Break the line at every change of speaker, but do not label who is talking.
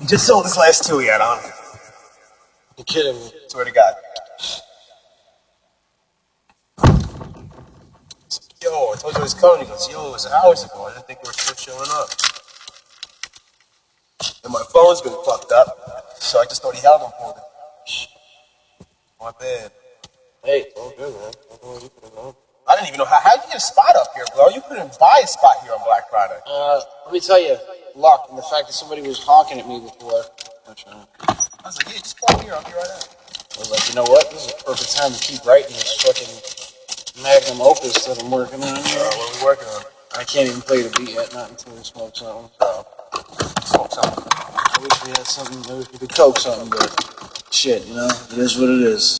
You just sold this last two yet, huh?
You're kidding me.
Swear to God. Yo, I told you I was coming. He goes, yo, it's hours ago. I didn't think you were still showing up. And my phone's been fucked up, so I just thought he held them for me. My bad.
Hey, it's all good, man.
I didn't even know how'd you get a spot up here, bro? You couldn't buy a spot here on Black Friday.
Let me tell you, luck and the fact that somebody was honking at me before.
I was like, yeah, just call me here. I'll be right out.
I was like, you know what? This is a perfect time to keep writing this fucking magnum opus that I'm working on here.
What are we working on?
I can't even play the beat yet, not until we smoke something.
Smoke something.
I wish we had something, I wish we could coke something, but shit, you know, it is what it is.